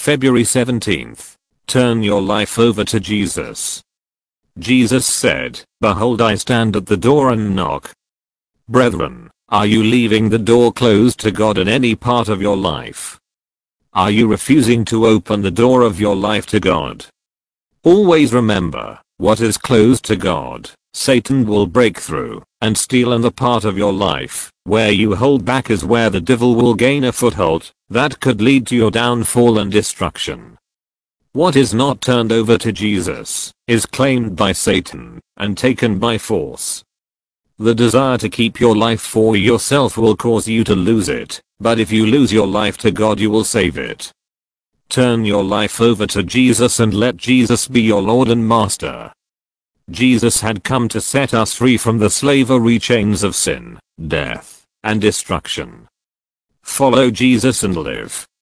February 17th. Turn your life over to Jesus. Jesus said, "Behold, I stand at the door and knock." Brethren, are you leaving the door closed to God in any part of your life? Are you refusing to open the door of your life to God? Always remember, what is closed to God, Satan will break through and steal, in the part of your life where you hold back is where the devil will gain a foothold that could lead to your downfall and destruction. What is not turned over to Jesus is claimed by Satan and taken by force. The desire to keep your life for yourself will cause you to lose it, but if you lose your life to God, you will save it. Turn your life over to Jesus and let Jesus be your Lord and Master. Jesus had come to set us free from the slavery chains of sin, death, and destruction. Follow Jesus and live